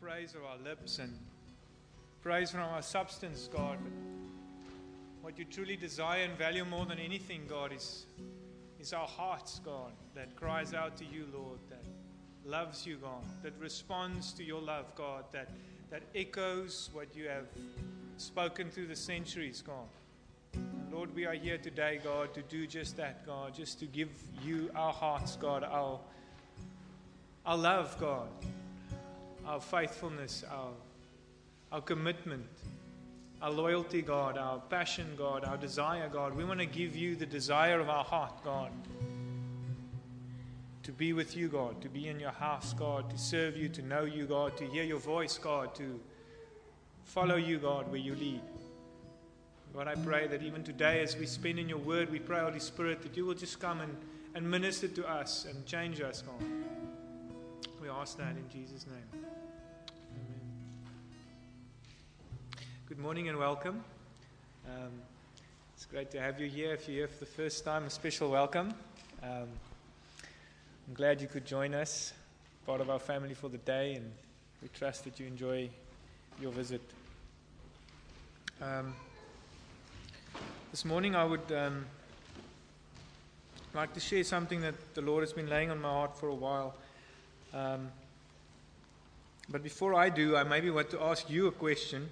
praise of our lips and praise from our substance, God. But what you truly desire and value more than anything, God, is our hearts, God, that cries out to you, Lord, that loves you, God, that responds to your love, God, that echoes what you have spoken through the centuries, God. And Lord, we are here today, God, to do just that, God, just to give you our hearts, God, our love, God, our faithfulness, our commitment, our loyalty, God, our passion, God, our desire, God. We want to give you the desire of our heart, God, to be with you, God, to be in your house, God, to serve you, to know you, God, to hear your voice, God, to follow you, God, where you lead. God, I pray that even today as we spend in your word, we pray, Holy Spirit, that you will just come and minister to us and change us, God. We ask that in Jesus' name. Amen. Good morning and welcome. It's great to have you here. If you're here for the first time, a special welcome. I'm glad you could join us, part of our family for the day, and we trust that you enjoy your visit. This morning I would like to share something that the Lord has been laying on my heart for a while. But before I do, I maybe want to ask you a question.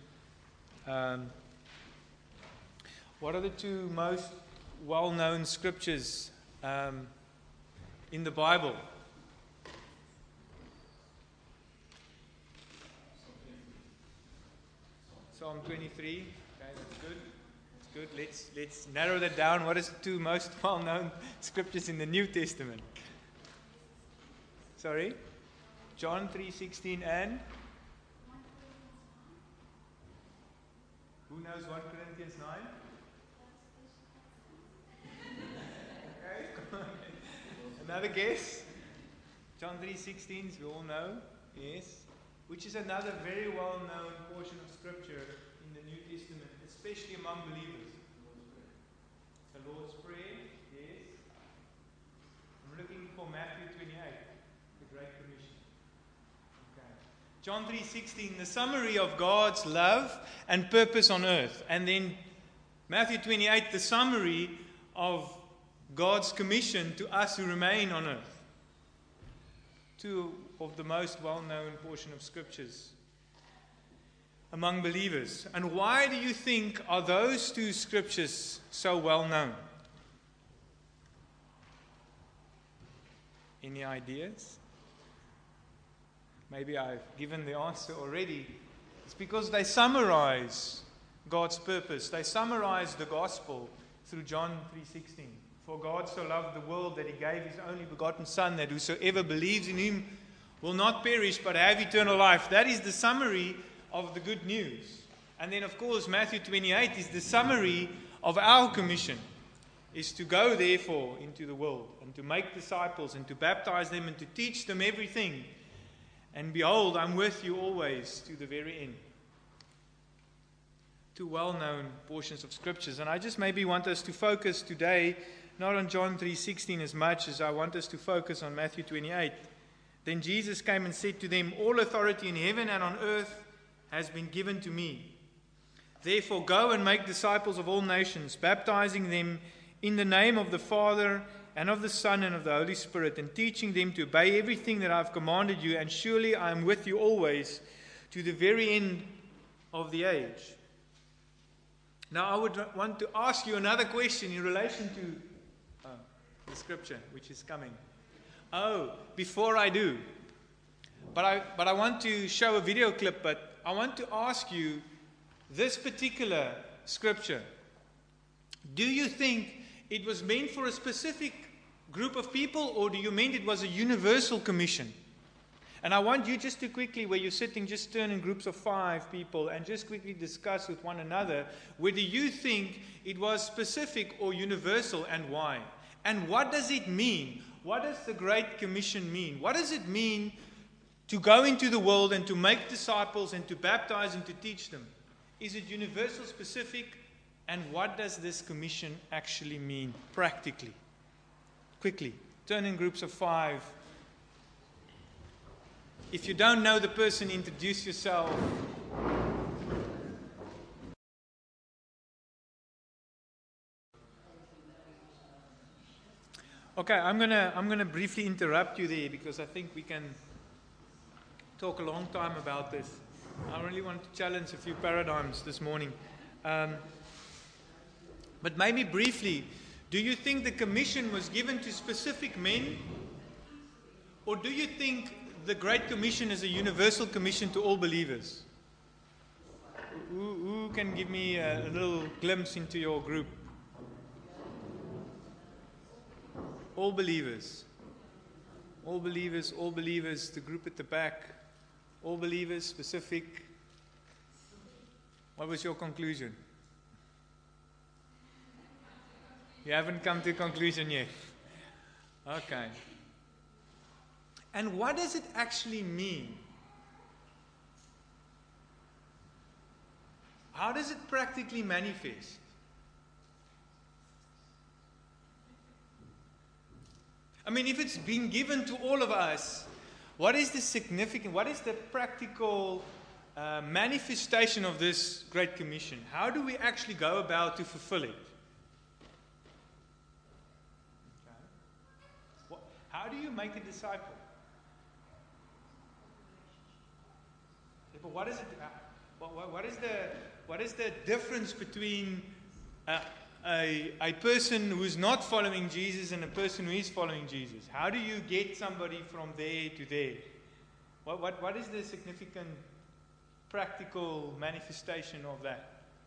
What are the two most well-known scriptures in the Bible? Psalm 23. Okay, that's good. That's good. Let's narrow that down. What is the two most well-known scriptures in the New Testament? Sorry? John 3:16 and? Who knows 1 Corinthians 9? Okay, come on. Another guess? John 3:16, we all know. Yes. Which is another very well-known portion of Scripture in the New Testament, especially among believers. The Lord's Prayer, yes. I'm looking for Matthew 28, the Great Commission. Okay. John 3:16, the summary of God's love and purpose on earth. And then Matthew 28, the summary of God's commission to us who remain on earth. Two of the most well-known portion of scriptures among believers. And why do you think are those two scriptures so well-known? Any ideas? Maybe I've given the answer already. It's because they summarize God's purpose. They summarize the gospel through John 3:16. For God so loved the world that he gave his only begotten Son, that whosoever believes in him will not perish but have eternal life. That is the summary of the good news. And then, of course, Matthew 28 is the summary of our commission, is to go, therefore, into the world and to make disciples and to baptize them and to teach them everything. And behold, I'm with you always to the very end. Two well-known portions of scriptures. And I just maybe want us to focus today not on John 3:16 as much as I want us to focus on Matthew 28. Then Jesus came and said to them, all authority in heaven and on earth has been given to me. Therefore go and make disciples of all nations, baptizing them in the name of the Father and of the Son and of the Holy Spirit, and teaching them to obey everything that I have commanded you, and surely I am with you always to the very end of the age. Now I would want to ask you another question in relation to the scripture which is coming. Before I do, but I want to show a video clip, but I want to ask you this particular scripture. Do you think it was meant for a specific group of people, or do you mean it was a universal commission? And I want you just to quickly, where you're sitting, just turn in groups of 5 people and just quickly discuss with one another whether you think it was specific or universal and why. And what does it mean? What does the Great Commission mean? What does it mean to go into the world and to make disciples and to baptize and to teach them? Is it universal, specific? And what does this commission actually mean practically? Quickly, turn in groups of 5 If you don't know the person, introduce yourself. Okay, I'm gonna briefly interrupt you there because I think we can talk a long time about this. I really want to challenge a few paradigms this morning. But maybe briefly, do you think the commission was given to specific men? Or do you think the Great Commission is a universal commission to all believers? Who can give me a little glimpse into your group? All believers. All believers, all believers, the group at the back. All believers, specific. What was your conclusion? You haven't come to a conclusion yet. Okay. And what does it actually mean? How does it practically manifest? I mean, if it's been given to all of us, what is the significant, what is the practical manifestation of this Great Commission? How do we actually go about to fulfill it? Okay. How do you make a disciple? But what is it? What is the difference between a person who is not following Jesus and a person who is following Jesus? How do you get somebody from there to there? What is the significant practical manifestation of that?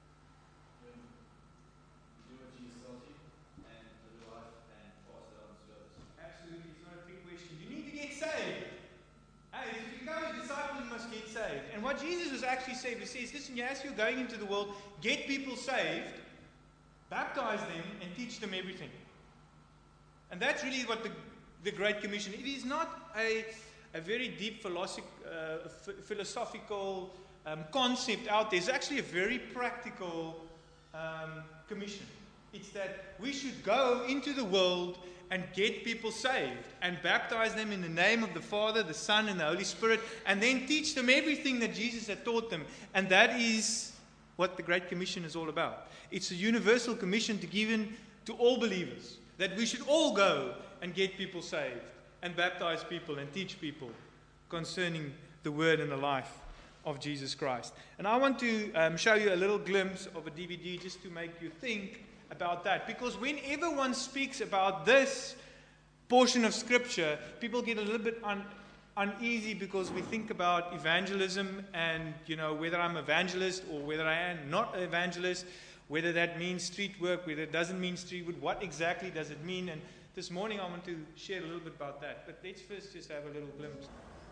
Do what Jesus tells you and live your life and pass it on to others. Absolutely, it's not a trick question. You need to get saved. Hey, if you become a disciple, you must get saved. And what Jesus was actually saying, he says, listen, as you're going into the world, get people saved, baptize them, and teach them everything. And that's really what the Great Commission, it is not a very deep philosophical concept out there. It's actually a very practical commission. It's that we should go into the world and get people saved and baptize them in the name of the Father, the Son, and the Holy Spirit, and then teach them everything that Jesus had taught them. And that is what the Great Commission is all about. It's a universal commission given to all believers, that we should all go and get people saved and baptize people and teach people concerning the word and the life of Jesus Christ. And I want to show you a little glimpse of a DVD just to make you think about that. Because whenever one speaks about this portion of Scripture, people get a little bit uneasy because we think about evangelism and, whether I'm an evangelist or whether I am not an evangelist, whether that means street work, whether it doesn't mean street work, what exactly does it mean? And this morning I want to share a little bit about that. But let's first just have a little glimpse.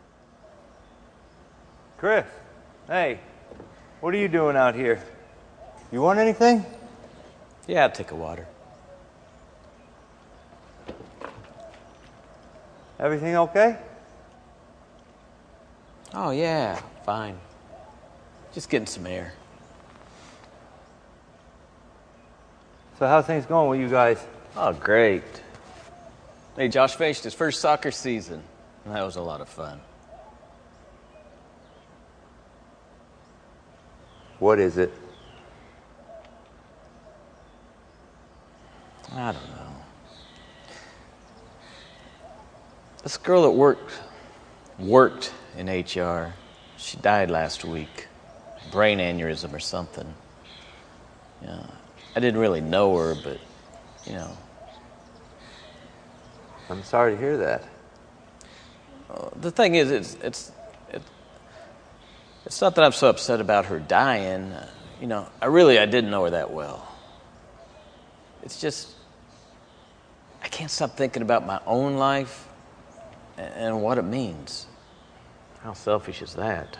Chris, hey, what are you doing out here? You want anything? Yeah, I'll take a water. Everything okay? Oh, yeah, fine. Just getting some air. So how's things going with you guys? Oh, great. Hey, Josh finished his first soccer season, and that was a lot of fun. What is it? I don't know. This girl that worked in HR, she died last week. Brain aneurysm or something. Yeah, I didn't really know her, but, I'm sorry to hear that. The thing is, it's not that I'm so upset about her dying. I didn't know her that well. It's just, I can't stop thinking about my own life and what it means. How selfish is that?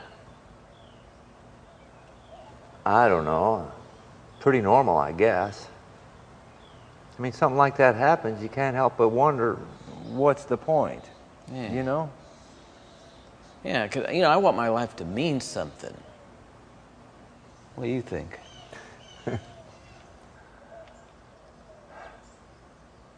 I don't know. Pretty normal, I guess. I mean, something like that happens, you can't help but wonder, what's the point? Yeah. Yeah, because, I want my life to mean something. What do you think?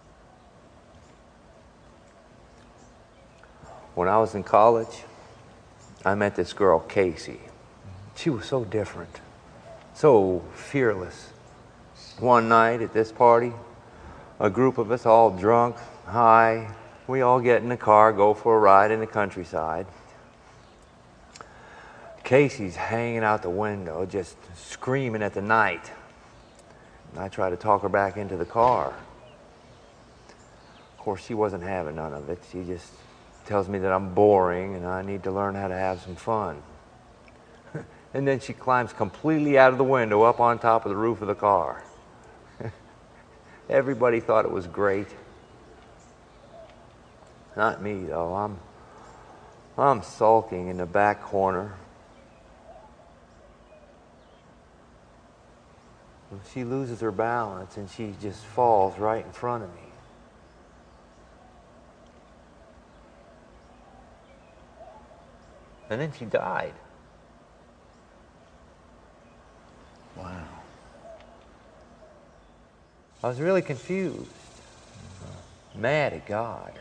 When I was in college, I met this girl, Casey. She was so different, so fearless. One night at this party, a group of us all drunk, high, we all get in the car, go for a ride in the countryside. Casey's hanging out the window, just screaming at the night. And I try to talk her back into the car. Of course, she wasn't having none of it. She just tells me that I'm boring and I need to learn how to have some fun. And then she climbs completely out of the window up on top of the roof of the car. Everybody thought it was great. Not me, though. I'm sulking in the back corner. She loses her balance and she just falls right in front of me. And then she died. Wow. I was really confused, mad at God.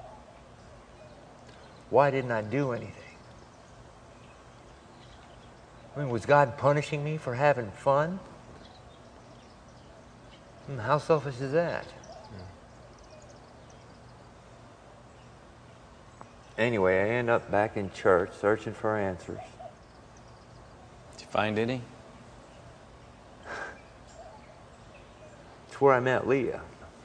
Why didn't I do anything? I mean, was God punishing me for having fun? How selfish is that? Anyway, I end up back in church searching for answers. Did you find any? It's where I met Leah.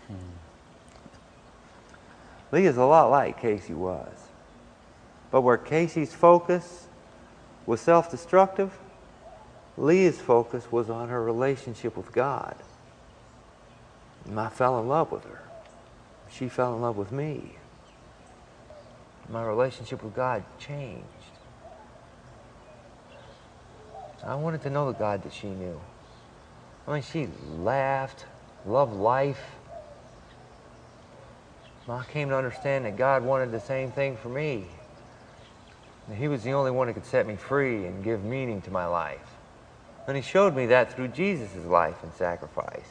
Leah's a lot like Casey was. But where Casey's focus was self-destructive, Leah's focus was on her relationship with God. And I fell in love with her. She fell in love with me. My relationship with God changed. I wanted to know the God that she knew. I mean, she laughed, loved life. I came to understand that God wanted the same thing for me. That He was the only one who could set me free and give meaning to my life. And He showed me that through Jesus' life and sacrifice.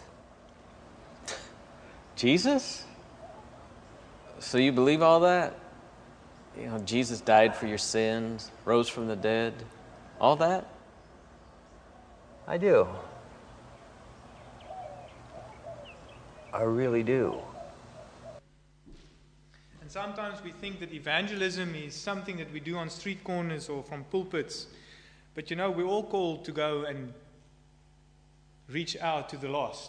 Jesus? So you believe all that? You know, Jesus died for your sins, rose from the dead, all that? I do. I really do. And sometimes we think that evangelism is something that we do on street corners or from pulpits. But you know, we're all called to go and reach out to the lost,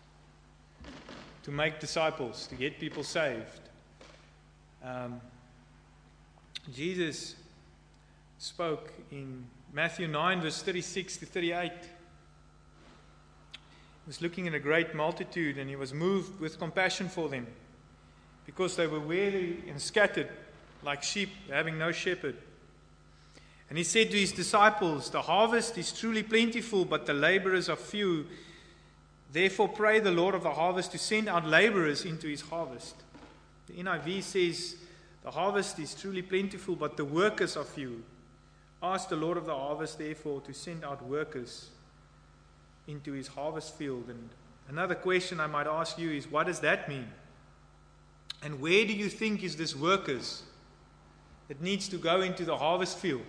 to make disciples, to get people saved. Jesus spoke in Matthew 9, verse 36 to 38. He was looking at a great multitude and He was moved with compassion for them because they were weary and scattered like sheep having no shepherd. And He said to His disciples, "The harvest is truly plentiful, but the laborers are few. Therefore pray the Lord of the harvest to send out laborers into His harvest." The NIV says, "The harvest is truly plentiful, but the workers are few. Ask the Lord of the harvest, therefore, to send out workers into His harvest field." And another question I might ask you is, what does that mean? And where do you think is this workers that needs to go into the harvest field?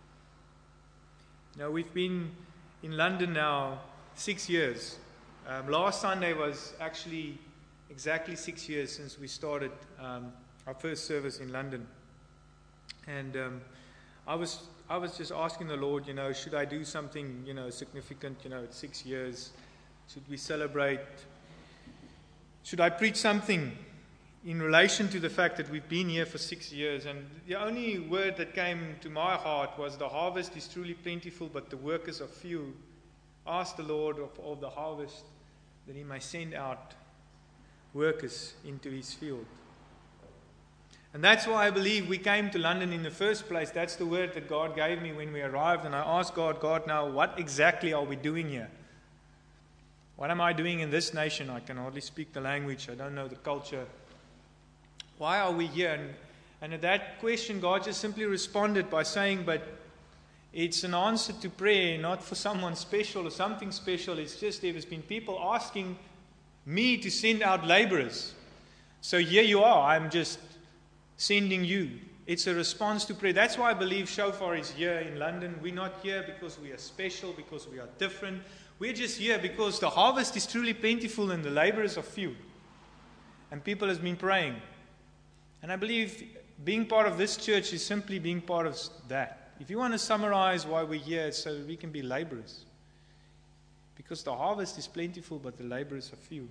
Now, we've been in London now 6 years. Last Sunday was actually exactly 6 years since we started our first service in London. And I was just asking the Lord, should I do something, significant, it's 6 years. Should we celebrate? Should I preach something in relation to the fact that we've been here for 6 years? And the only word that came to my heart was, "The harvest is truly plentiful, but the workers are few. Ask the Lord of the harvest that He may send out workers into His field." And that's why I believe we came to London in the first place. That's the word that God gave me when we arrived. And I asked God, now what exactly are we doing here? What am I doing in this nation? I can hardly speak the language. I don't know the culture. Why are we here? And at that question, God just simply responded by saying, but it's an answer to prayer, not for someone special or something special. It's just there has been people asking me to send out laborers. So here you are. I'm just sending you It's a response to prayer. That's why I believe Shofar is here in London. We're not here because we are special, because we are different. We're just here because the harvest is truly plentiful and the laborers are few. And people have been praying. And I believe being part of this church is simply being part of that. If you want to summarize why we're here, it's so that we can be laborers. Because the harvest is plentiful, but the laborers are few.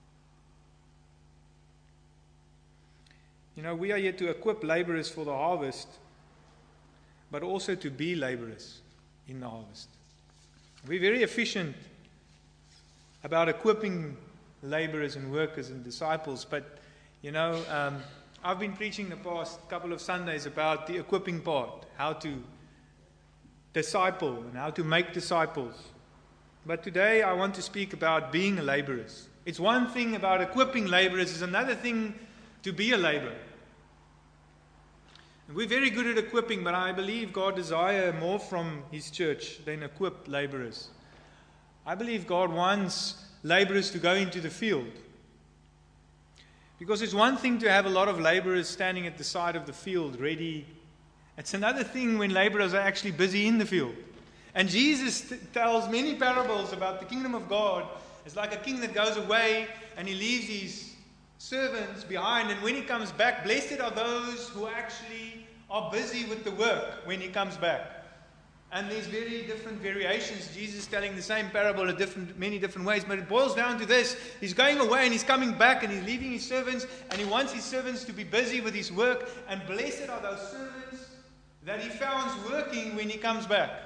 You know, we are here to equip laborers for the harvest, but also to be laborers in the harvest. We're very efficient about equipping laborers and workers and disciples, but, you know, I've been preaching the past couple of Sundays about the equipping part, how to disciple and how to make disciples. But today I want to speak about being laborers. It's one thing about equipping laborers, it's another thing to be a laborer. And we're very good at equipping, but I believe God desires more from His church than equip laborers. I believe God wants laborers to go into the field. Because it's one thing to have a lot of laborers standing at the side of the field ready. It's another thing when laborers are actually busy in the field. And Jesus tells many parables about the kingdom of God. It's like a king that goes away and he leaves his servants behind. And when he comes back, blessed are those who actually are busy with the work when he comes back. And there's very different variations. Jesus is telling the same parable in many different ways. But it boils down to this. He's going away and he's coming back and he's leaving his servants. And he wants his servants to be busy with his work. And blessed are those servants that he finds working when he comes back.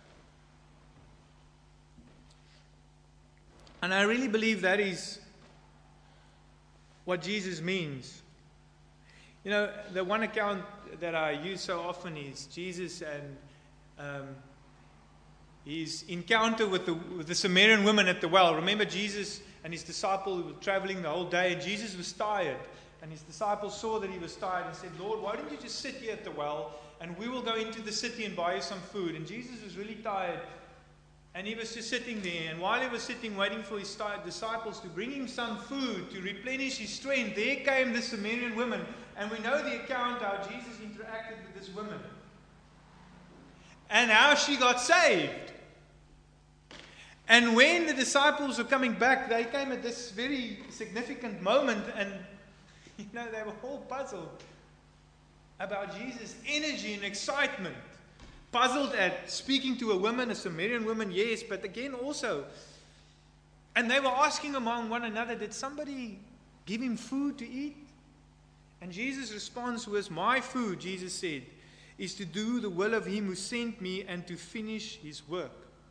And I really believe that is what Jesus means. You know, the one account that I use so often is Jesus and his encounter with the Samaritan woman at the well. Remember, Jesus and his disciples were traveling the whole day, and Jesus was tired. And his disciples saw that he was tired and said, Lord, why don't you just sit here at the well, and we will go into the city and buy you some food. And Jesus was really tired. And he was just sitting there. And while he was sitting, waiting for his disciples to bring him some food to replenish his strength, there came the Samaritan woman. And we know the account how Jesus interacted with this woman. And how she got saved. And when the disciples were coming back, they came at this very significant moment. And, you know, they were all puzzled about Jesus' energy and excitement. Puzzled at speaking to a woman, a Samaritan woman, yes, but again also. And they were asking among one another, did somebody give him food to eat? And Jesus' response was, my food, Jesus said, is to do the will of him who sent me and to finish his work.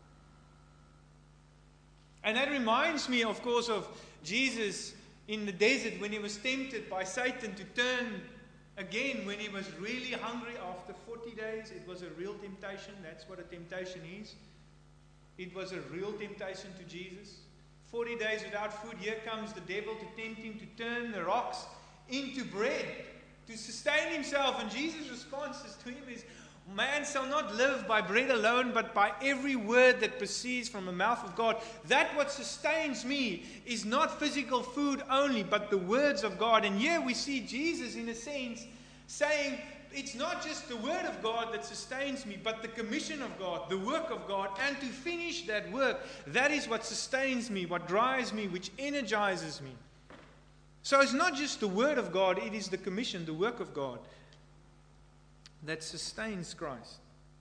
And that reminds me, of course, of Jesus in the desert when he was tempted by Satan to turn again when he was really hungry after 40 days. It was a real temptation. That's what a temptation is. It was a real temptation to Jesus. 40 days without food. Here comes the devil to tempt him to turn the rocks into bread to sustain himself. And Jesus' response to him is, man shall not live by bread alone, but by every word that proceeds from the mouth of God. That what sustains me is not physical food only, but the words of God. And here we see Jesus, in a sense, saying, it's not just the word of God that sustains me, but the commission of God, the work of God, and to finish that work, that is what sustains me, what drives me, which energizes me. So it's not just the word of God, it is the commission, the work of God, that sustains Christ.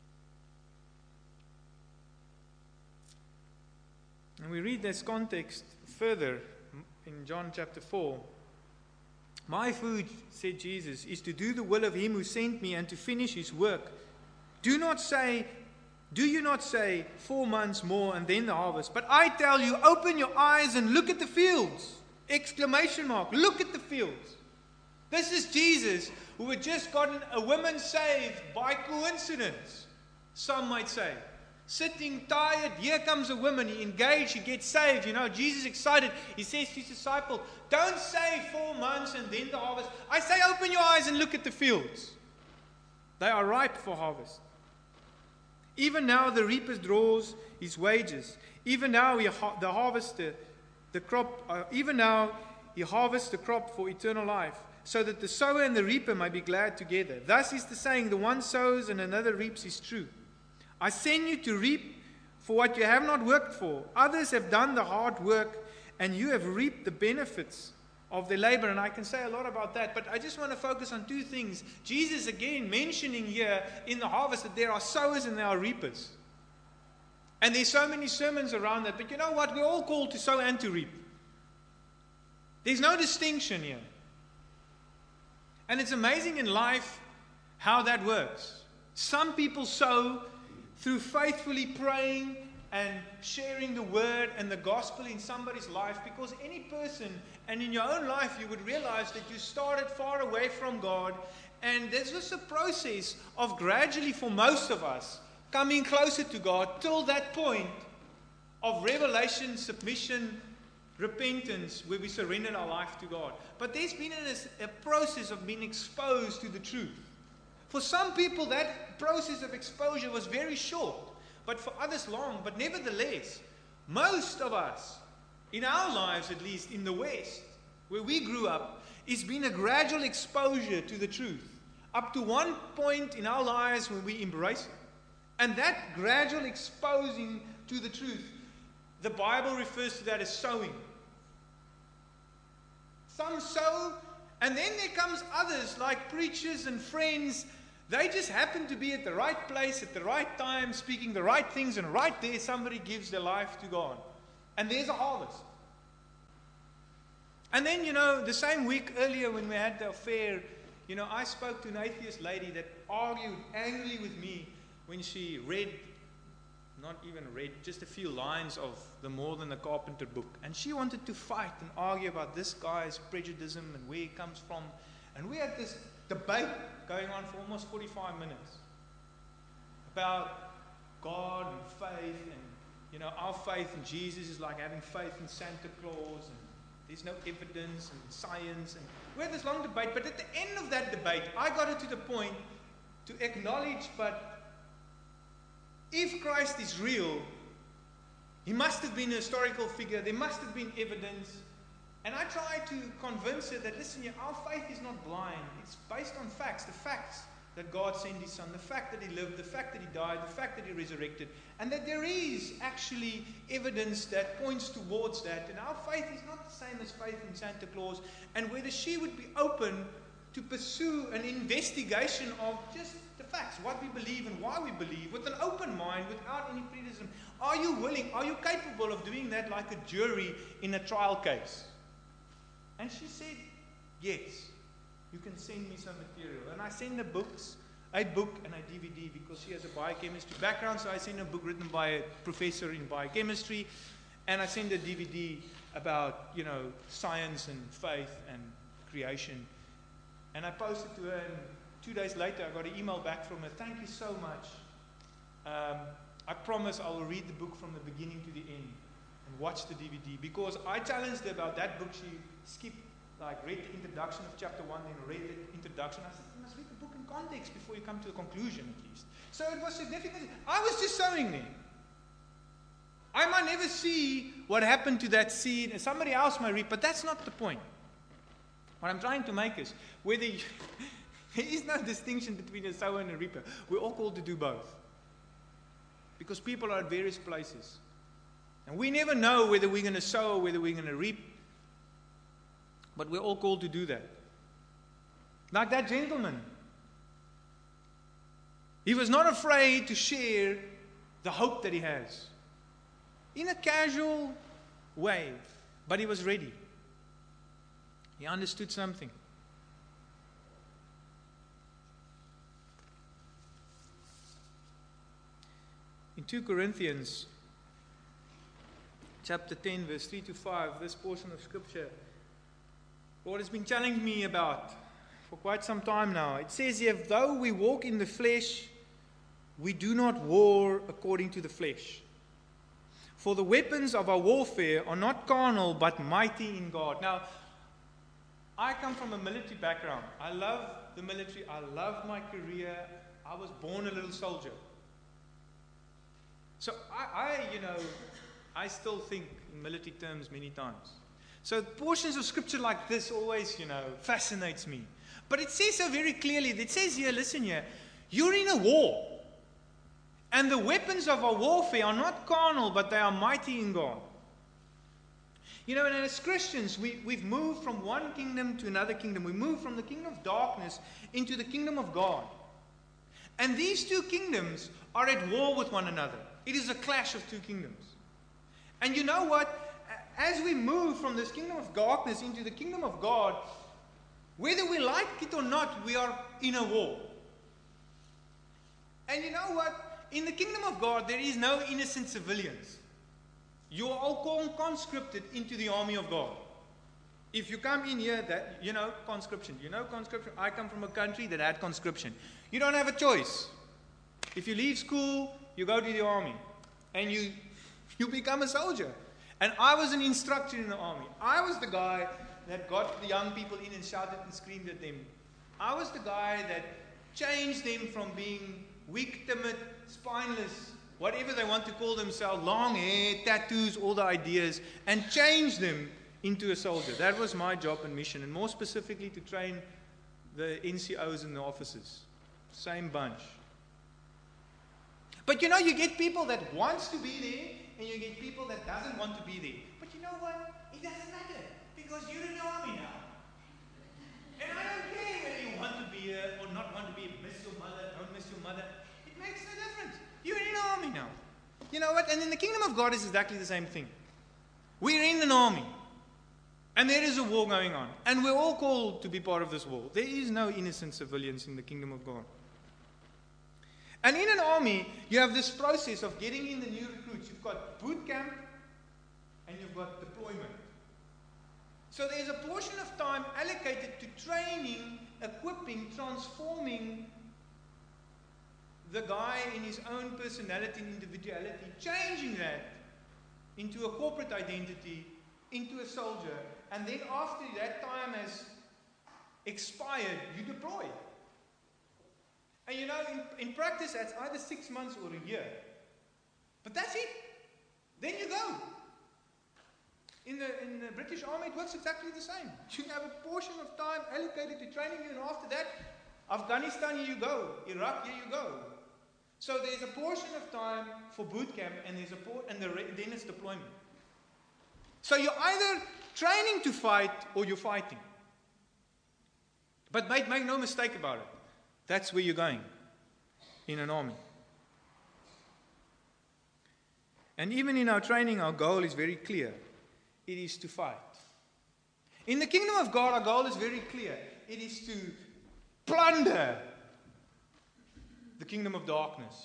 And we read this context further in John chapter 4. My food, said Jesus, is to do the will of him who sent me and to finish his work. Do you not say 4 months more and then the harvest? But I tell you, open your eyes and look at the fields! Exclamation mark. Look at the fields. This is Jesus, who had just gotten a woman saved by coincidence, some might say. Sitting tired, here comes a woman, he engaged, he gets saved. You know, Jesus excited. He says to his disciple, don't say 4 months and then the harvest. I say open your eyes and look at the fields. They are ripe for harvest. Even now the reaper draws his wages. Even now he harvests the crop for eternal life, so that the sower and the reaper may be glad together. Thus is the saying, the one sows and another reaps is true. I send you to reap for what you have not worked for. Others have done the hard work, and you have reaped the benefits of their labor. And I can say a lot about that, but I just want to focus on two things. Jesus again mentioning here in the harvest that there are sowers and there are reapers. And there's so many sermons around that, but you know what? We're all called to sow and to reap. There's no distinction here. And it's amazing in life how that works. Some people sow through faithfully praying and sharing the word and the gospel in somebody's life, because any person, and in your own life, you would realize that you started far away from God, and there's just a process of gradually, for most of us, coming closer to God till that point of revelation, submission, repentance, where we surrender our life to God. But there's been a process of being exposed to the truth. For some people, that process of exposure was very short, but for others long. But nevertheless, most of us, in our lives at least, in the West, where we grew up, it's been a gradual exposure to the truth, up to one point in our lives when we embrace it. And that gradual exposing to the truth, the Bible refers to that as sowing. Some sow, and then there comes others like preachers and friends. They just happen to be at the right place at the right time, speaking the right things, and right there somebody gives their life to God. And there's a harvest. And then, the same week earlier when we had the affair, I spoke to an atheist lady that argued angrily with me when she read just a few lines of the More Than a Carpenter book. And she wanted to fight and argue about this guy's prejudice and where he comes from. And we had this debate going on for almost 45 minutes about God and faith. And, our faith in Jesus is like having faith in Santa Claus. And there's no evidence and science. And we had this long debate. But at the end of that debate, I got her to the point to acknowledge, but if Christ is real, he must have been a historical figure. There must have been evidence. And I tried to convince her that, listen, our faith is not blind. It's based on facts. The facts that God sent his son, the fact that he lived, the fact that he died, the fact that he resurrected, and that there is actually evidence that points towards that. And our faith is not the same as faith in Santa Claus. And whether she would be open to pursue an investigation of just the facts, what we believe and why we believe, with an open mind, without any criticism. Are you willing, are you capable of doing that like a jury in a trial case? And she said, yes, you can send me some material. And I send her books, a book and a DVD, because she has a biochemistry background, so I send her a book written by a professor in biochemistry, and I send her a DVD about, science and faith and creation. And I posted to her, and 2 days later, I got an email back from her. Thank you so much. I promise I will read the book from the beginning to the end and watch the DVD. Because I challenged her about that book. She skipped, read the introduction of chapter 1, then read the introduction. I said, you must read the book in context before you come to a conclusion, at least. So it was significant. I was just sowing there. I might never see what happened to that seed, and somebody else might reap, but that's not the point. What I'm trying to make is, whether there is no distinction between a sower and a reaper. We're all called to do both. Because people are at various places. And we never know whether we're going to sow or whether we're going to reap. But we're all called to do that. Like that gentleman. He was not afraid to share the hope that he has. In a casual way. But he was ready. He understood something. In 2 Corinthians chapter 10, verse 3 to 5, this portion of Scripture, Lord has been challenging me about for quite some time now. It says here, though we walk in the flesh, we do not war according to the flesh. For the weapons of our warfare are not carnal, but mighty in God. Now, I come from a military background. I love the military. I love my career. I was born a little soldier. So I still think in military terms many times. So portions of scripture like this always, fascinates me. But it says so very clearly. It says here, listen here, you're in a war. And the weapons of our warfare are not carnal, but they are mighty in God. And as Christians, we've moved from one kingdom to another kingdom. We moved from the kingdom of darkness into the kingdom of God. And these two kingdoms are at war with one another. It is a clash of two kingdoms. And you know what? As we move from this kingdom of darkness into the kingdom of God, whether we like it or not, we are in a war. And you know what? In the kingdom of God, there is no innocent civilians. You are all conscripted into the army of God. If you come in here, conscription. Conscription. I come from a country that had conscription. You don't have a choice. If you leave school, you go to the army. And you become a soldier. And I was an instructor in the army. I was the guy that got the young people in and shouted and screamed at them. I was the guy that changed them from being weak, timid, spineless, whatever they want to call themselves, long hair, tattoos, all the ideas, and change them into a soldier. That was my job and mission, and more specifically to train the NCOs and the officers. Same bunch. But you get people that wants to be there, and you get people that doesn't want to be there. But you know what? It doesn't matter, because you're in the army now. And I don't care whether you want to be here or not want to be. Miss your mother, don't miss your mother. It makes no difference. You're in the army now. You know what? And in the kingdom of God is exactly the same thing. We're in an army. And there is a war going on. And we're all called to be part of this war. There is no innocent civilians in the kingdom of God. And in an army, you have this process of getting in the new recruits. You've got boot camp and you've got deployment. So there's a portion of time allocated to training, equipping, transforming the guy in his own personality and individuality, changing that into a corporate identity, into a soldier, and then after that time has expired, you deploy. And in practice, that's either 6 months or a year. But that's it. Then you go. In the British Army, it works exactly the same. You have a portion of time allocated to training you, and after that, Afghanistan, here you go. Iraq, here you go. So there's a portion of time for boot camp, and then it's deployment. So you're either training to fight or you're fighting. But make no mistake about it. That's where you're going in an army. And even in our training, our goal is very clear. It is to fight. In the kingdom of God, our goal is very clear. It is to plunder the kingdom of darkness.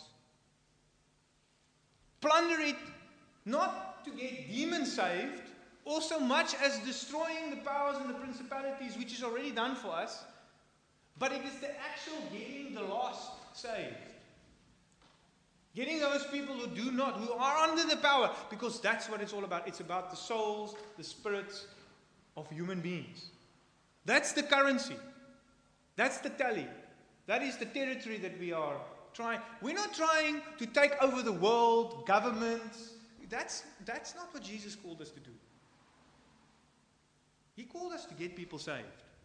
Plunder it not to get demons saved, or so much as destroying the powers and the principalities, which is already done for us, but it is the actual getting the lost saved. Getting those people who are under the power, because that's what it's all about. It's about the souls, the spirits of human beings. That's the currency. That's the tally. That is the territory that we are trying. We're not trying to take over the world, governments. That's not what Jesus called us to do. He called us to get people saved.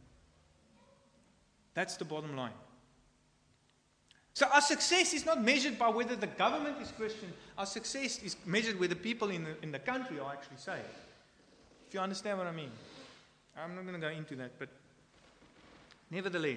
That's the bottom line. So our success is not measured by whether the government is Christian. Our success is measured whether people in the country are actually saved. If you understand what I mean. I'm not going to go into that, but nevertheless.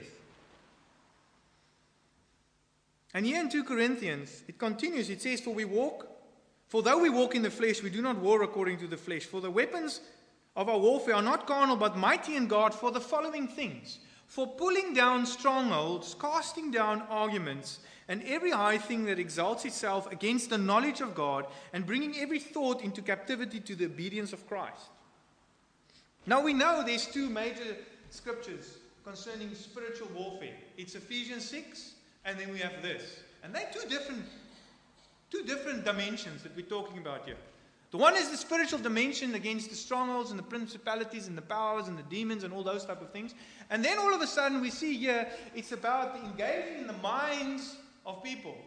And here in 2 Corinthians, it continues. It says, For though we walk in the flesh, we do not war according to the flesh. For the weapons of our warfare are not carnal, but mighty in God for the following things. For pulling down strongholds, casting down arguments, and every high thing that exalts itself against the knowledge of God, and bringing every thought into captivity to the obedience of Christ. Now we know there's two major scriptures concerning spiritual warfare. It's Ephesians 6, and then we have this. And they're two different dimensions that we're talking about here. The one is the spiritual dimension against the strongholds and the principalities and the powers and the demons and all those type of things. And then all of a sudden we see here, it's about engaging in the minds of people.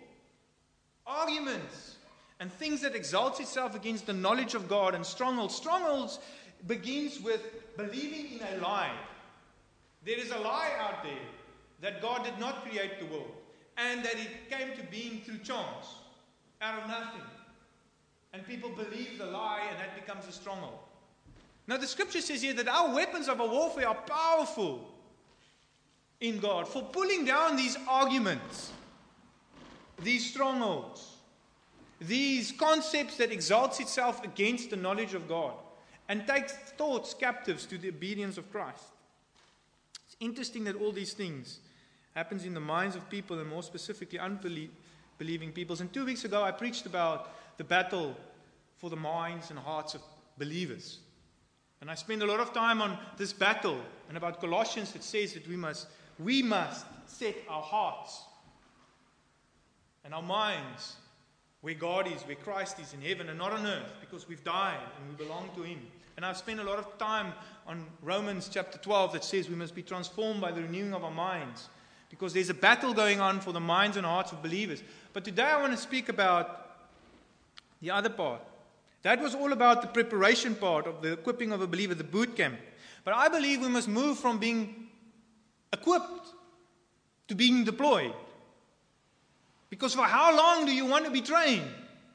Arguments and things that exalts itself against the knowledge of God and strongholds. Strongholds begins with believing in a lie. There is a lie out there that God did not create the world and that it came to being through chance, out of nothing. And people believe the lie and that becomes a stronghold. Now the scripture says here that our weapons of our warfare are powerful in God for pulling down these arguments, these strongholds, these concepts that exalts itself against the knowledge of God and takes thoughts captives to the obedience of Christ. It's interesting that all these things happens in the minds of people, and more specifically unbelieving peoples. And 2 weeks ago I preached about the battle for the minds and hearts of believers. And I spent a lot of time on this battle and about Colossians that says that we must set our hearts and our minds where God is, where Christ is in heaven and not on earth, because we've died and we belong to Him. And I've spent a lot of time on Romans chapter 12 that says we must be transformed by the renewing of our minds, because there's a battle going on for the minds and hearts of believers. But today I want to speak about the other part. That was all about the preparation part of the equipping of a believer, the boot camp. But I believe we must move from being equipped to being deployed. Because for how long do you want to be trained?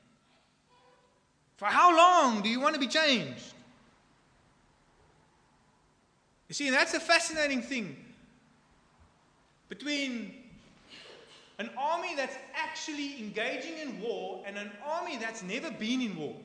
For how long do you want to be changed? You see, and that's a fascinating thing between an army that's actually engaging in war and an army that's never been in war.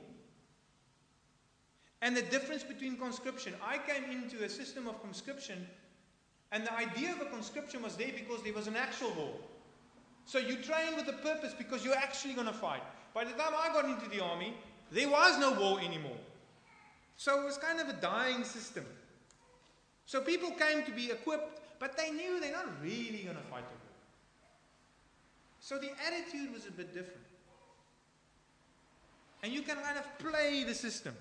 And the difference between conscription. I came into a system of conscription, and the idea of a conscription was there because there was an actual war. So you train with a purpose because you're actually going to fight. By the time I got into the army, there was no war anymore. So it was kind of a dying system. So people came to be equipped, but they knew they're not really going to fight the war. So the attitude was a bit different. And you can kind of play the system.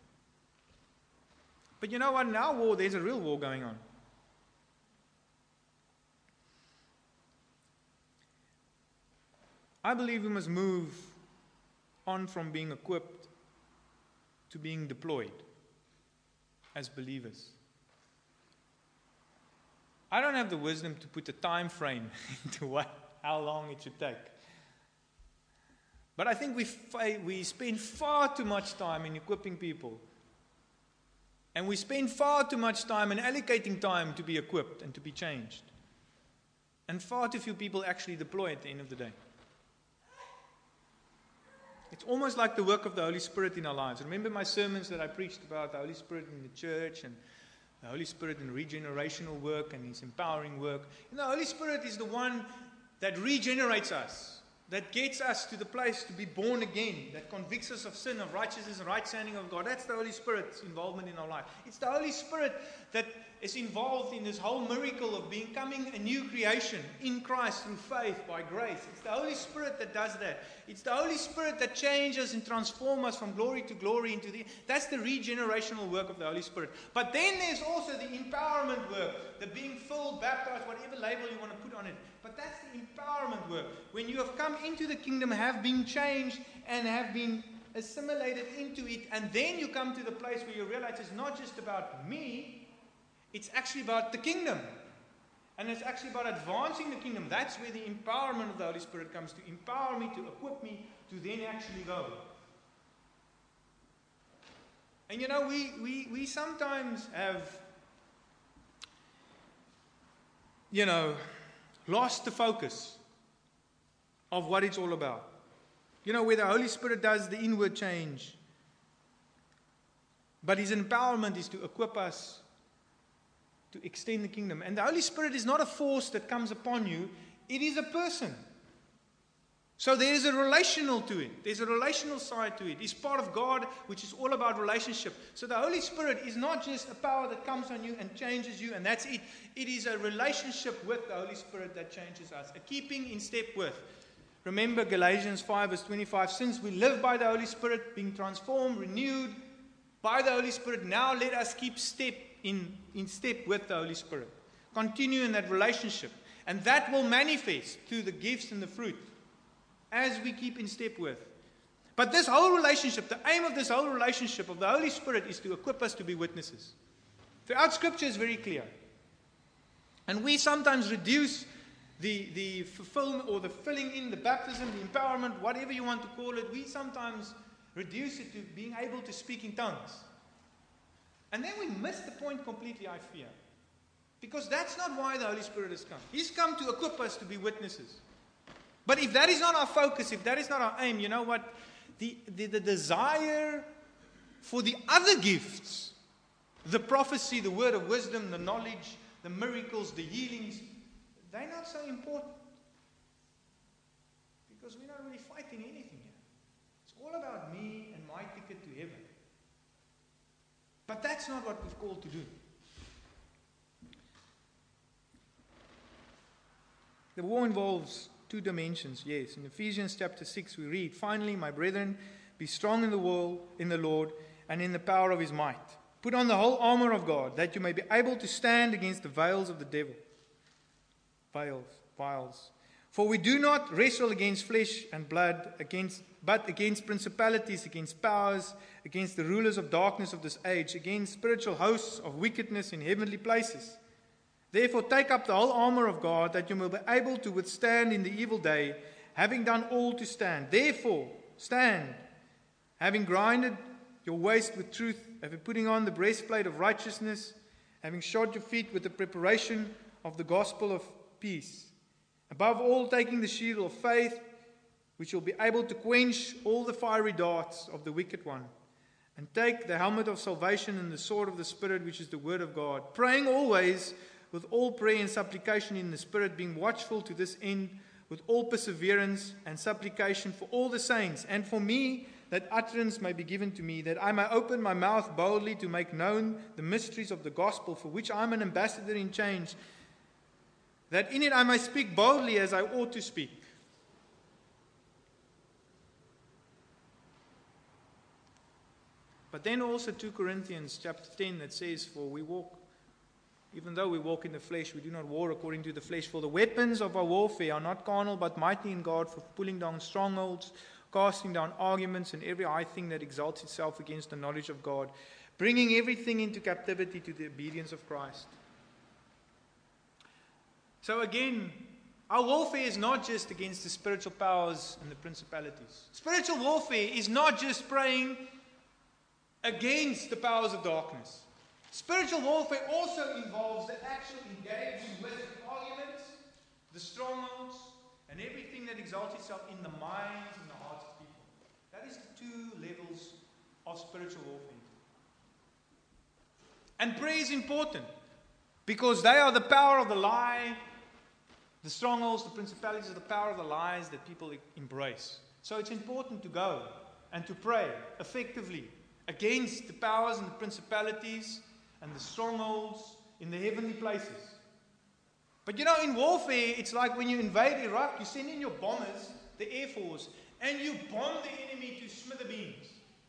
But you know what? In our war, there's a real war going on. I believe we must move on from being equipped to being deployed as believers. I don't have the wisdom to put a time frame into how long it should take. But I think we spend far too much time in equipping people. And we spend far too much time in allocating time to be equipped and to be changed. And far too few people actually deploy at the end of the day. It's almost like the work of the Holy Spirit in our lives. Remember my sermons that I preached about the Holy Spirit in the church and the Holy Spirit in regenerational work and His empowering work. And the Holy Spirit is the one that regenerates us, that gets us to the place to be born again, that convicts us of sin, of righteousness, and right standing of God. That's the Holy Spirit's involvement in our life. It's the Holy Spirit that is involved in this whole miracle of becoming a new creation in Christ through faith by grace. It's the Holy Spirit that does that. It's the Holy Spirit that changes and transforms us from glory to glory that's the regenerational work of the Holy Spirit. But then there's also the empowerment work, the being filled, baptized, whatever label you want to put on it. But that's the empowerment work. When you have come into the kingdom, have been changed, and have been assimilated into it, and then you come to the place where you realize it's not just about me, it's actually about the kingdom. And it's actually about advancing the kingdom. That's where the empowerment of the Holy Spirit comes, to empower me, to equip me, to then actually go. And you know, we sometimes have, lost the focus of what it's all about. Where the Holy Spirit does the inward change. But His empowerment is to equip us to extend the kingdom. And the Holy Spirit is not a force that comes upon you. It is a person. So there is a relational to it. There's a relational side to it. It's part of God, which is all about relationship. So the Holy Spirit is not just a power that comes on you and changes you, and that's it. It is a relationship with the Holy Spirit that changes us. A keeping in step with. Remember Galatians 5 verse 25. Since we live by the Holy Spirit, being transformed, renewed by the Holy Spirit, now let us keep in step with the Holy Spirit. Continue in that relationship. And that will manifest through the gifts and the fruit as we keep in step with. But this whole relationship, the aim of this whole relationship of the Holy Spirit is to equip us to be witnesses. Throughout Scripture is very clear. And we sometimes reduce the fulfillment or the filling in, the baptism, the empowerment, whatever you want to call it, we sometimes reduce it to being able to speak in tongues. And then we miss the point completely, I fear. Because that's not why the Holy Spirit has come. He's come to equip us to be witnesses. But if that is not our focus, if that is not our aim, you know what? The desire for the other gifts, the prophecy, the word of wisdom, the knowledge, the miracles, the healings, they're not so important. Because we're not really fighting anything here. It's all about me and my ticket to heaven. But that's not what we've called to do. The war involves two dimensions, yes. In Ephesians chapter 6 we read, "Finally, my brethren, be strong in the Lord and in the power of his might. Put on the whole armor of God, that you may be able to stand against the wiles of the devil." Wiles. "For we do not wrestle against flesh and blood, but against principalities, against powers, against the rulers of darkness of this age, against spiritual hosts of wickedness in heavenly places. Therefore take up the whole armor of God, that you may be able to withstand in the evil day, having done all to stand. Therefore stand, having girded your waist with truth, having putting on the breastplate of righteousness, having shod your feet with the preparation of the gospel of peace. Above all, taking the shield of faith, which will be able to quench all the fiery darts of the wicked one. And take the helmet of salvation and the sword of the Spirit, which is the word of God. Praying always with all prayer and supplication in the Spirit, being watchful to this end, with all perseverance and supplication for all the saints, and for me, that utterance may be given to me, that I may open my mouth boldly to make known the mysteries of the gospel, for which I am an ambassador in chains, that in it I may speak boldly as I ought to speak. But then also 2 Corinthians chapter 10 that says, "For we walk, even though we walk in the flesh, we do not war according to the flesh. For the weapons of our warfare are not carnal, but mighty in God for pulling down strongholds, casting down arguments and every high thing that exalts itself against the knowledge of God, bringing everything into captivity to the obedience of Christ." So again, our warfare is not just against the spiritual powers and the principalities. Spiritual warfare is not just praying against the powers of darkness. Spiritual warfare also involves the actual engaging with arguments, the strongholds, and everything that exalts itself in the minds and the hearts of people. That is the two levels of spiritual warfare. And prayer is important because they are the power of the lie, the strongholds, the principalities, are the power of the lies that people embrace. So it's important to go and to pray effectively against the powers and the principalities and the strongholds in the heavenly places. But you know, in warfare, it's like when you invade Iraq, you send in your bombers, the Air Force, and you bomb the enemy to smithereens.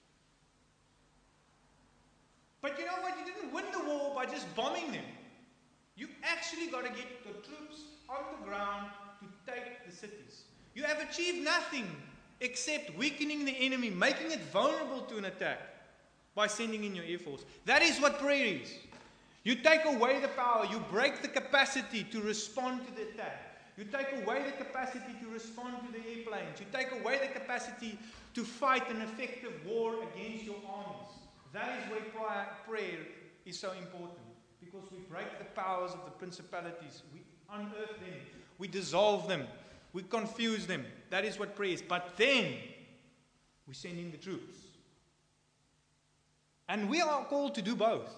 But you know what? You didn't win the war by just bombing them. You actually got to get the troops on the ground to take the cities. You have achieved nothing except weakening the enemy, making it vulnerable to an attack by sending in your Air Force. That is what prayer is. You take away the power, you break the capacity to respond to the attack. You take away the capacity to respond to the airplanes. You take away the capacity to fight an effective war against your armies. That is where prayer is so important. Because we break the powers of the principalities. We unearth them. We dissolve them. We confuse them. That is what prayer is. But then, we send in the troops. And we are called to do both.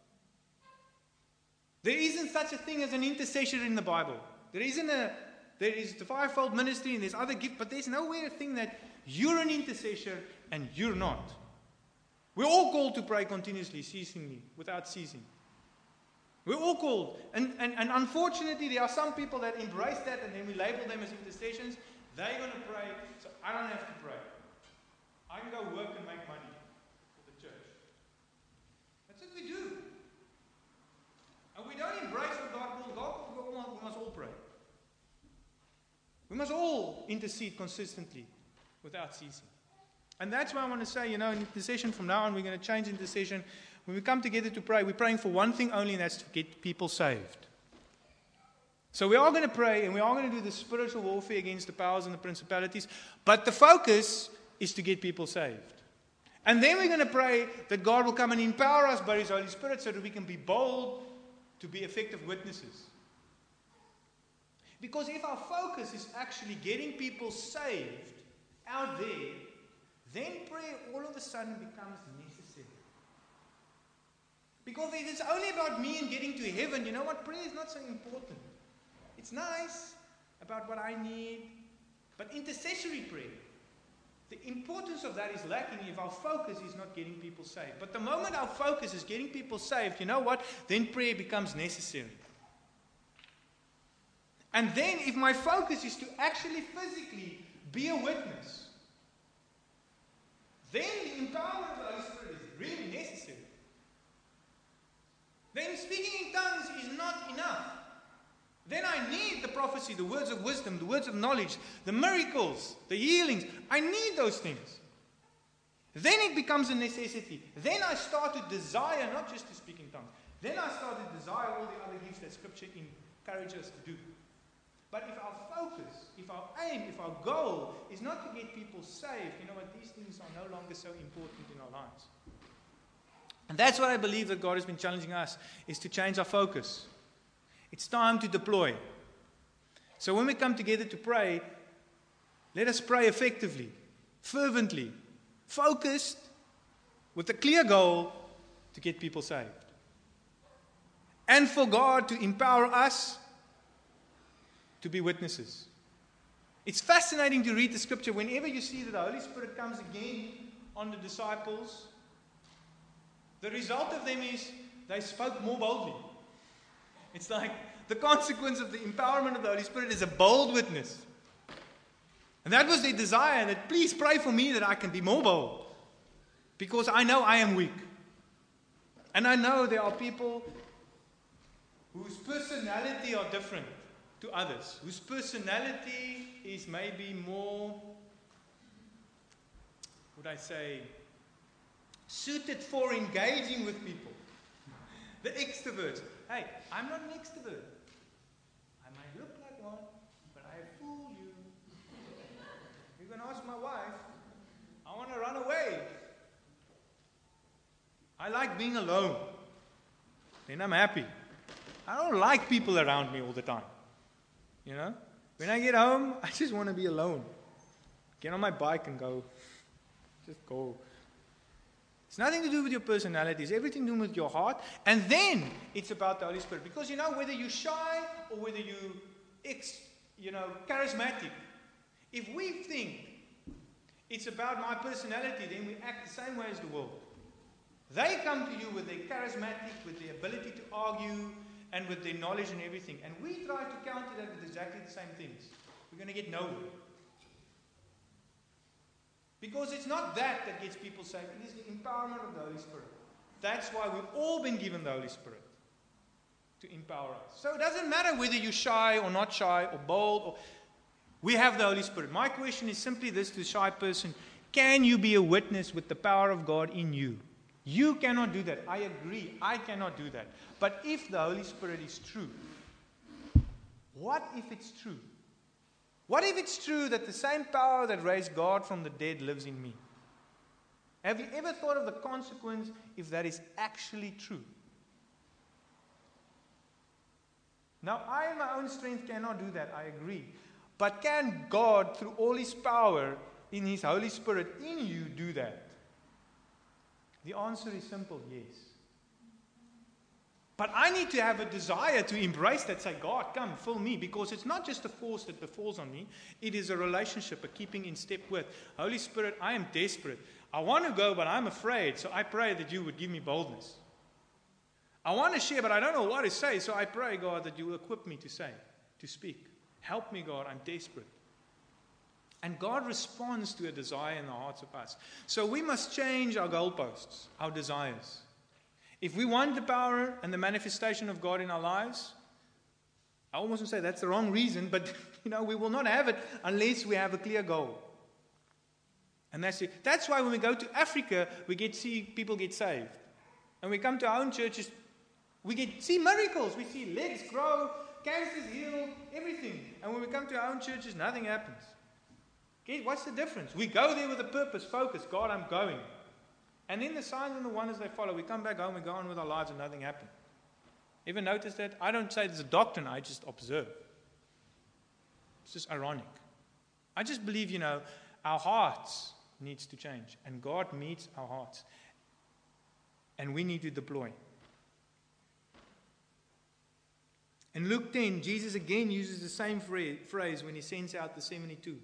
There isn't such a thing as an intercessor in the Bible. There is the fivefold ministry and there's other gifts, but there's nowhere a thing that you're an intercessor and you're not. We're all called to pray continuously, ceasingly, without ceasing. We're all called. And unfortunately, there are some people that embrace that and then we label them as intercessions. They're going to pray, so I don't have to pray. I can go work and make money for the church. That's what we do. And we don't embrace what God calls. We must all pray. We must all intercede consistently without ceasing. And that's why I want to say, in the session from now on, we're going to change in the session. When we come together to pray, we're praying for one thing only, and that's to get people saved. So we are going to pray, and we are going to do the spiritual warfare against the powers and the principalities, but the focus is to get people saved. And then we're going to pray that God will come and empower us by His Holy Spirit so that we can be bold to be effective witnesses. Because if our focus is actually getting people saved out there, then prayer all of a sudden becomes necessary. Because if it's only about me and getting to heaven, you know what? Prayer is not so important. It's nice about what I need, but intercessory prayer, the importance of that is lacking if our focus is not getting people saved. But the moment our focus is getting people saved, you know what? Then prayer becomes necessary. And then if my focus is to actually physically be a witness, then the empowerment of the Holy Spirit is really necessary. Then speaking in tongues is not enough. Then I need the prophecy, the words of wisdom, the words of knowledge, the miracles, the healings. I need those things. Then it becomes a necessity. Then I start to desire not just to speak in tongues. Then I start to desire all the other gifts that Scripture encourages us to do. But if our focus, if our aim, if our goal is not to get people saved, you know what, these things are no longer so important in our lives. And that's what I believe that God has been challenging us, is to change our focus. It's time to deploy. So when we come together to pray, let us pray effectively, fervently, focused, with a clear goal to get people saved. And for God to empower us to be witnesses. It's fascinating to read the Scripture. Whenever you see that the Holy Spirit comes again on the disciples, the result of them is they spoke more boldly. It's like the consequence of the empowerment of the Holy Spirit is a bold witness. And that was their desire, that please pray for me that I can be more bold. Because I know I am weak. And I know there are people whose personality are different to others, whose personality is maybe more, would I say, suited for engaging with people. The extroverts. Hey, I'm not an extrovert. I might look like one, but I fool you. You can ask my wife. I want to run away. I like being alone. Then I'm happy. I don't like people around me all the time. You know? When I get home, I just want to be alone. Get on my bike and go. Just go. It's nothing to do with your personality. It's everything to do with your heart. And then it's about the Holy Spirit. Because you know, whether you're shy or whether you're charismatic, if we think it's about my personality, then we act the same way as the world. They come to you with their charismatic, with their ability to argue, and with their knowledge and everything. And we try to counter that with exactly the same things. We're going to get nowhere. Because it's not that gets people saved. It is the empowerment of the Holy Spirit. That's why we've all been given the Holy Spirit. To empower us. So it doesn't matter whether you're shy or not shy or bold. We have the Holy Spirit. My question is simply this to the shy person. Can you be a witness with the power of God in you? You cannot do that. I agree. I cannot do that. But if the Holy Spirit is true, what if it's true? What if it's true that the same power that raised God from the dead lives in me? Have you ever thought of the consequence if that is actually true? Now, I in my own strength cannot do that, I agree. But can God, through all His power in His Holy Spirit in you, do that? The answer is simple, yes. But I need to have a desire to embrace that, say, God, come, fill me, because it's not just a force that befalls on me. It is a relationship, a keeping in step with. Holy Spirit, I am desperate. I want to go, but I'm afraid, so I pray that you would give me boldness. I want to share, but I don't know what to say, so I pray, God, that you will equip me to say, to speak. Help me, God, I'm desperate. And God responds to a desire in the hearts of us. So we must change our goalposts, our desires. If we want the power and the manifestation of God in our lives, I almost want to say that's the wrong reason, but we will not have it unless we have a clear goal. And that's it. That's why when we go to Africa, we see people get saved. And we come to our own churches, we see miracles. We see legs grow, cancers healed, everything. And when we come to our own churches, nothing happens. Okay, what's the difference? We go there with a purpose, focus. God, I'm going. And then the signs and the wonders, they follow. We come back home, we go on with our lives, and nothing happens. Ever notice that? I don't say there's a doctrine, I just observe. It's just ironic. I just believe, our hearts needs to change. And God meets our hearts. And we need to deploy. In Luke 10, Jesus again uses the same phrase when he sends out the 72.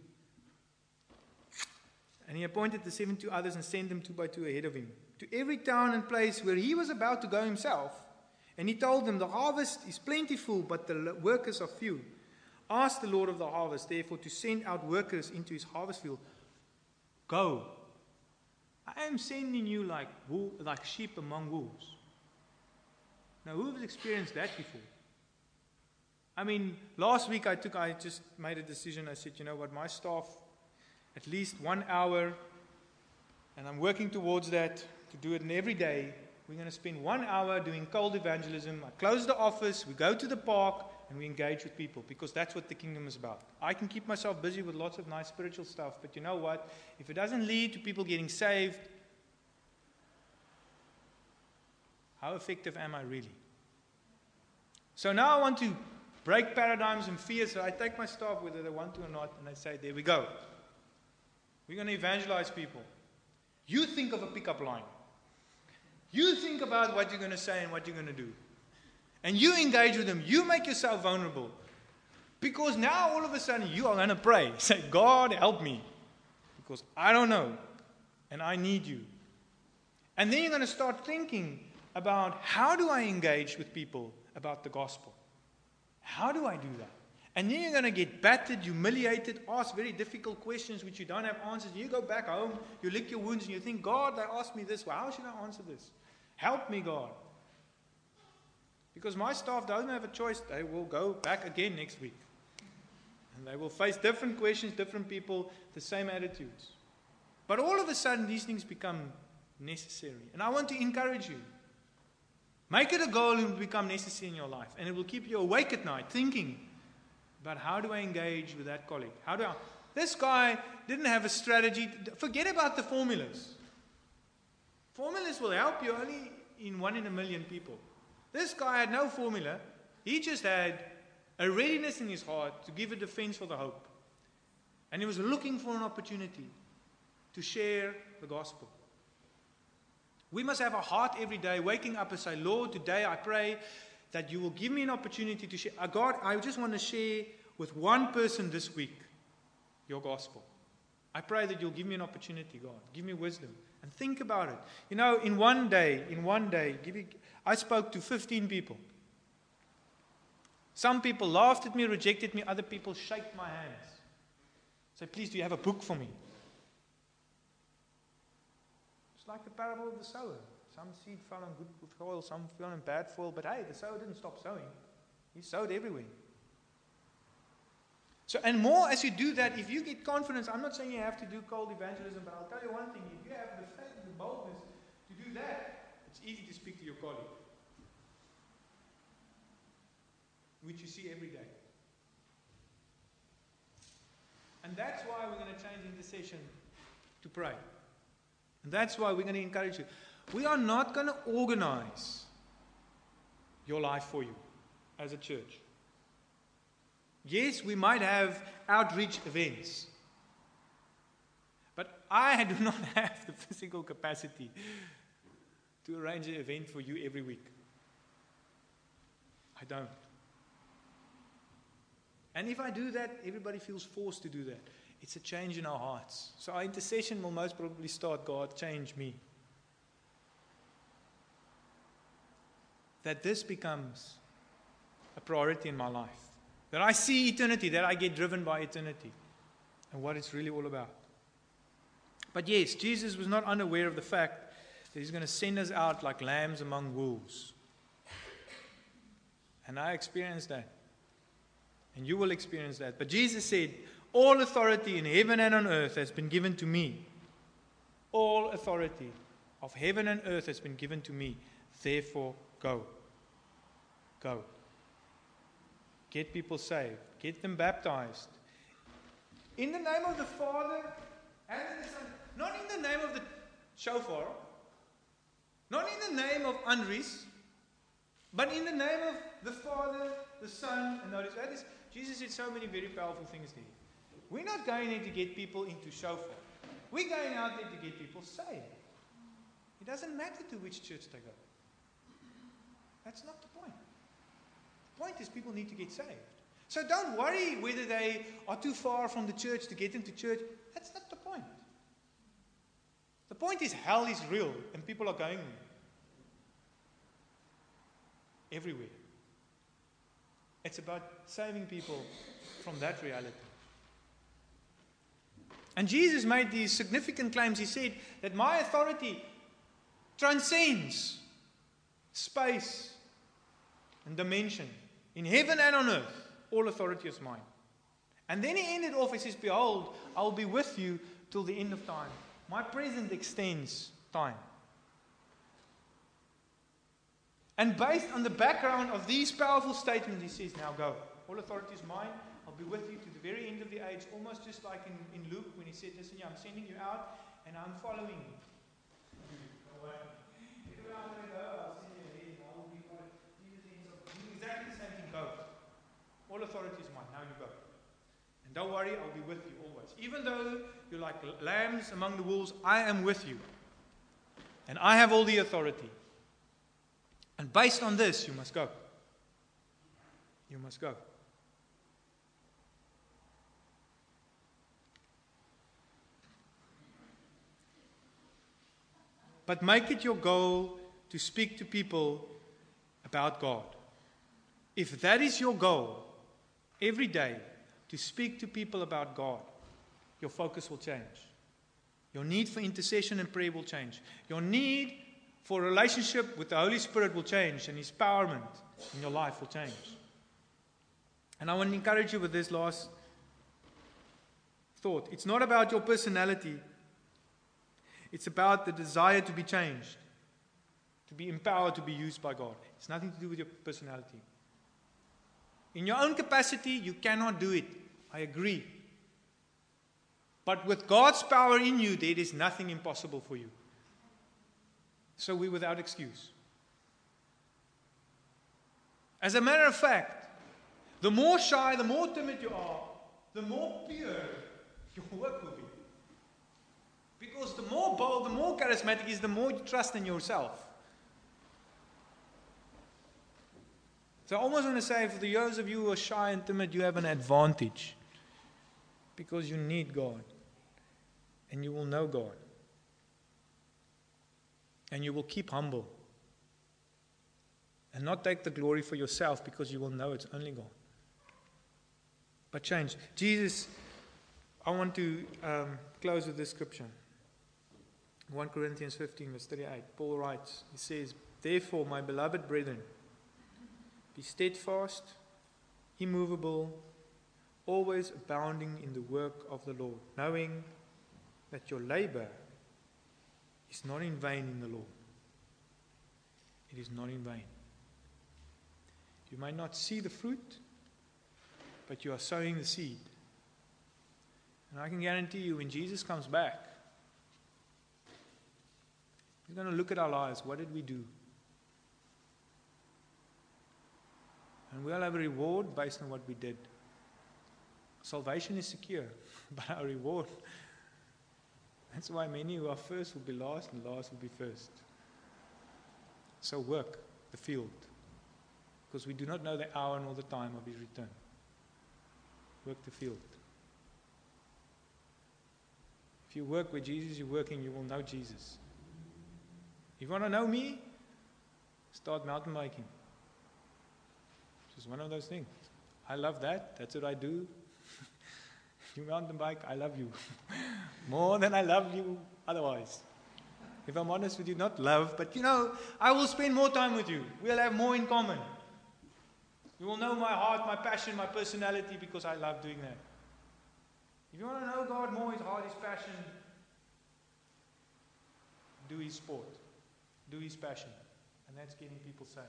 And he appointed the 72 others and sent them 2 by 2 ahead of him to every town and place where he was about to go himself. And he told them, the harvest is plentiful, but the workers are few. Ask the Lord of the harvest, therefore, to send out workers into his harvest field. Go. I am sending you like sheep among wolves. Now, who has experienced that before? I mean, last week I just made a decision. I said, you know what, my staff, at least 1 hour, and I'm working towards that, to do it every day. We're going to spend 1 hour doing cold evangelism. I close the office, we go to the park, and we engage with people, because that's what the kingdom is about. I can keep myself busy with lots of nice spiritual stuff, but you know what? If it doesn't lead to people getting saved, how effective am I really? So now I want to break paradigms and fears. So I take my staff, whether they want to or not, and I say, there we go. We're going to evangelize people. You think of a pickup line. You think about what you're going to say and what you're going to do. And you engage with them. You make yourself vulnerable. Because now all of a sudden you are going to pray. Say, God, help me. Because I don't know. And I need you. And then you're going to start thinking about, how do I engage with people about the gospel? How do I do that? And then you're going to get battered, humiliated, ask very difficult questions which you don't have answers. You go back home, you lick your wounds, and you think, God, they asked me this. Well, how should I answer this? Help me, God. Because my staff don't have a choice. They will go back again next week. And they will face different questions, different people, the same attitudes. But all of a sudden, these things become necessary. And I want to encourage you. Make it a goal and it will become necessary in your life. And it will keep you awake at night thinking about, how do I engage with that colleague? This guy didn't have a strategy. Forget about the formulas. Formulas will help you only in 1 in a million people. This guy had no formula. He just had a readiness in his heart to give a defense for the hope. And he was looking for an opportunity to share the gospel. We must have a heart every day, waking up and say, Lord, today I pray that you will give me an opportunity to share. God, I just want to share with one person this week your gospel. I pray that you'll give me an opportunity, God. Give me wisdom. And think about it. In one day, I spoke to 15 people. Some people laughed at me, rejected me. Other people shake my hands. Say, please, do you have a book for me? It's like the parable of the sower. Some seed fell on good soil, some fell on bad soil. But hey, the sower didn't stop sowing. He sowed everywhere. So, and more as you do that, if you get confidence, I'm not saying you have to do cold evangelism, but I'll tell you one thing. If you have the faith and the boldness to do that, it's easy to speak to your colleague, which you see every day. And that's why we're going to change intercession to pray. And that's why we're going to encourage you. We are not going to organize your life for you as a church. Yes, we might have outreach events. But I do not have the physical capacity to arrange an event for you every week. I don't. And if I do that, everybody feels forced to do that. It's a change in our hearts. So our intercession will most probably start, God, change me. That this becomes a priority in my life. That I see eternity, that I get driven by eternity and what it's really all about. But yes, Jesus was not unaware of the fact that he's going to send us out like lambs among wolves. And I experienced that. And you will experience that. But Jesus said, all authority in heaven and on earth has been given to me. all authority of heaven and earth has been given to me. Therefore, go. Go. Get people saved. Get them baptized. In the name of the Father and the Son. Not in the name of the shofar. Not in the name of Unris. But in the name of the Father, the Son, and notice that is, Jesus said so many very powerful things there. We're not going there to get people into shofar. We're going out there to get people saved. It doesn't matter to which church they go. That's not the point. The point is people need to get saved. So don't worry whether they are too far from the church to get into church. That's not the point. The point is hell is real and people are going there. Everywhere. It's about saving people from that reality. And Jesus made these significant claims. He said that my authority transcends space and dimension. In heaven and on earth, all authority is mine. And then he ended off, he says, behold, I will be with you till the end of time. My presence extends time. And based on the background of these powerful statements, he says, now go. All authority is mine. I'll be with you to the very end of the age. Almost just like in Luke when he said, listen, I'm sending you out and I'm following you. Everywhere I'm going to go, I'll send you ahead. I will be following. Jesus ends up doing exactly the same thing. Go. All authority is mine. Now you go. And don't worry, I'll be with you always. Even though you're like lambs among the wolves, I am with you. And I have all the authority. And based on this, you must go. You must go. But make it your goal to speak to people about God. If that is your goal, every day, to speak to people about God, your focus will change. Your need for intercession and prayer will change. Your need for a relationship with the Holy Spirit will change, and His empowerment in your life will change. And I want to encourage you with this last thought. It's not about your personality. It's about the desire to be changed, to be empowered, to be used by God. It's nothing to do with your personality. In your own capacity, you cannot do it. I agree. But with God's power in you, there is nothing impossible for you. So we're without excuse. As a matter of fact, the more shy, the more timid you are, the more pure your work will be. Because the more bold, the more charismatic is, the more you trust in yourself. So I almost want to say, for those of you who are shy and timid, you have an advantage. Because you need God. And you will know God. And you will keep humble. And not take the glory for yourself, because you will know it's only God. But change. Jesus, I want to close with this scripture. 1 Corinthians 15 verse 38. Paul writes, he says, therefore, my beloved brethren, be steadfast, immovable, always abounding in the work of the Lord, knowing that your labor is not in vain in the Lord. It is not in vain. You might not see the fruit, but you are sowing the seed. And I can guarantee you, when Jesus comes back, He's going to look at our lives. What did we do? And we'll have a reward based on what we did. Salvation is secure, but our reward, that's why many who are first will be last and last will be first. So work the field, because we do not know the hour nor the time of His return. Work the field. If you work where Jesus is working, you will know Jesus. If you want to know me, start mountain biking. It's just one of those things. I love that. That's what I do. You mountain bike, I love you. More than I love you otherwise. If I'm honest with you, not love, but I will spend more time with you. We'll have more in common. You will know my heart, my passion, my personality, because I love doing that. If you want to know God more, His heart, His passion, do his sport, do his passion, and that's getting people saved.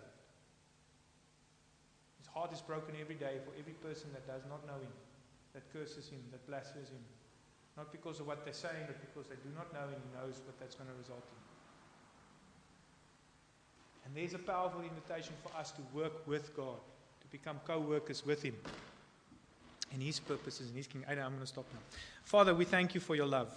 His heart is broken every day for every person that does not know him, that curses him, that blasphemes him. Not because of what they're saying, but because they do not know and he knows what that's going to result in. And there's a powerful invitation for us to work with God, to become co-workers with him in his purposes, in his kingdom. I'm going to stop now. Father, we thank you for your love.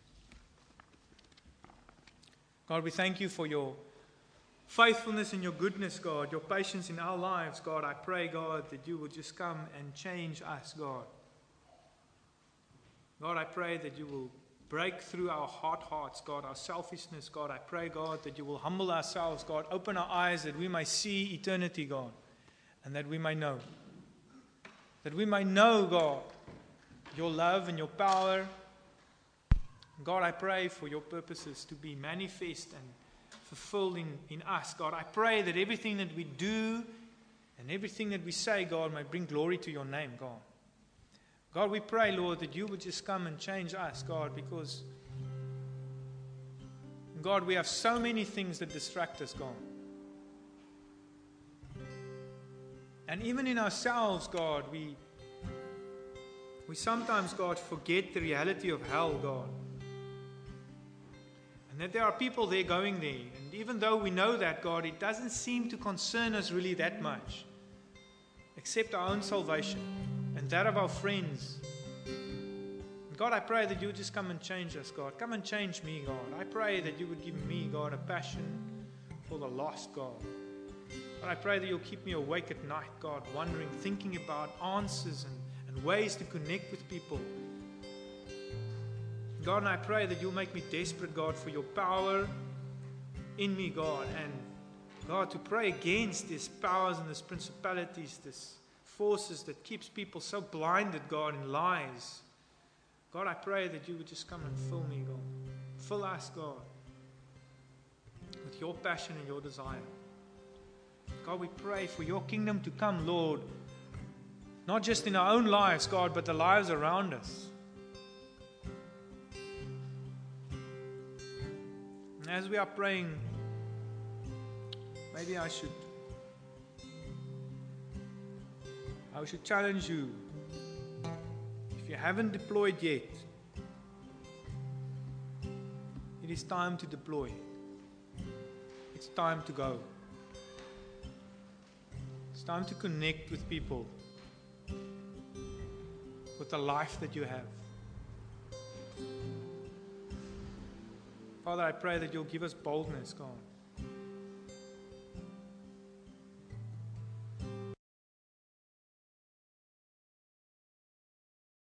God, we thank you for your faithfulness and your goodness, God, your patience in our lives, God. I pray, God, that you will just come and change us, God. God, I pray that you will break through our hard hearts, God, our selfishness, God. I pray, God, that you will humble ourselves, God. Open our eyes that we may see eternity, God, and that we may know. That we may know, God, your love and your power. God, I pray for your purposes to be manifest and fulfilled in us, God. I pray that everything that we do and everything that we say, God, may bring glory to your name, God. God, we pray, Lord, that you would just come and change us, God, because, God, we have so many things that distract us, God. And even in ourselves, God, we sometimes, God, forget the reality of hell, God. And that there are people there going there. And even though we know that, God, it doesn't seem to concern us really that much, except our own salvation and that of our friends. God, I pray that you would just come and change us, God. Come and change me, God. I pray that you would give me, God, a passion for the lost, God. God, I pray that you'll keep me awake at night, God, wondering, thinking about answers and ways to connect with people. God, and I pray that you'll make me desperate, God, for your power in me, God. And, God, to pray against these powers and these principalities, these forces that keeps people so blinded, God, in lies. God, I pray that you would just come and fill me, God. Fill us, God, with your passion and your desire. God, we pray for your kingdom to come, Lord, not just in our own lives, God, but the lives around us. And as we are praying, maybe I should challenge you. If you haven't deployed yet, it is time to deploy. It's time to go. It's time to connect with people with the life that you have. Father, I pray that you'll give us boldness, God.